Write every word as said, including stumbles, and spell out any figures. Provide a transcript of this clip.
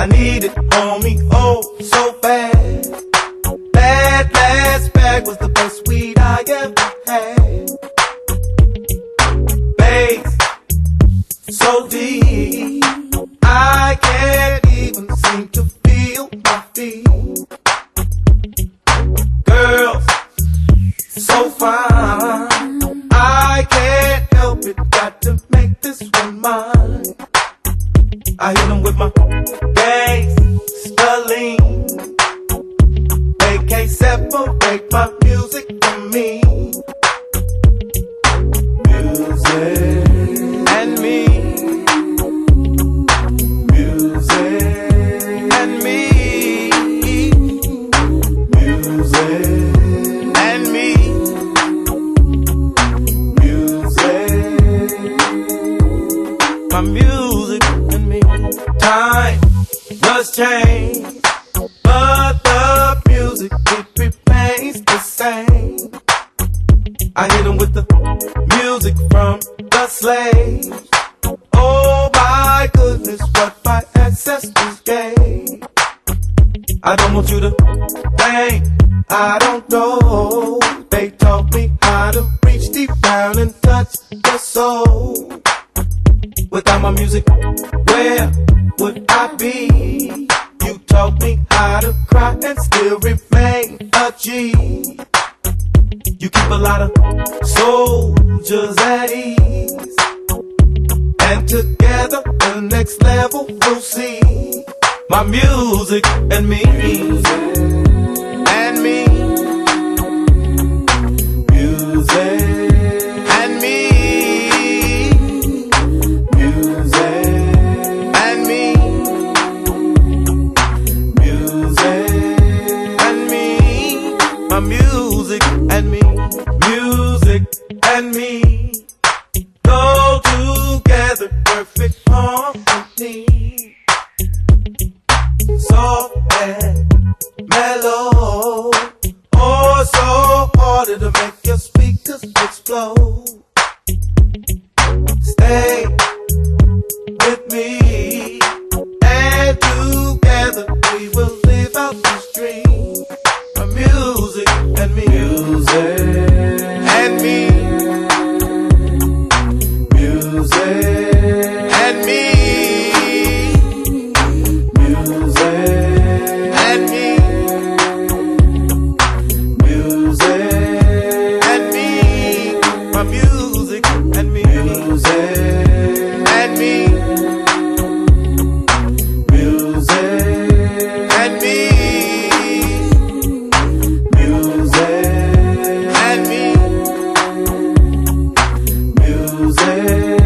I need it on me, oh, so bad. That last bag was the best weed I ever had. Bass, so deep, I can't even seem to feel my feet. Girls, so fine, I can't help it, got to make this one mine. I hit them with my gangsta-lean. They can't separate my music from me. Music and me. Music and me. Music and me. Music. My music and me. Time does change, but the music, it remains the same. I hit them with the music from the slaves. Oh my goodness, what my ancestors gave. I don't want you to think I don't know. They taught me how to reach deep down and touch the soul. Without my music, where would I be? You taught me how to cry and still remain a G. You keep a lot of soldiers at ease, and together the next level we'll see. My music and me, music and me, music and me, music and me, music and me, my music and me, music and me go together, perfect harmony. Soft and mellow, oh so hard to make your speakers explode. Stay with me, and together we will live out this dream. My music and me, music and me, music and me. Music and me, music and me, music and me, music and me, music.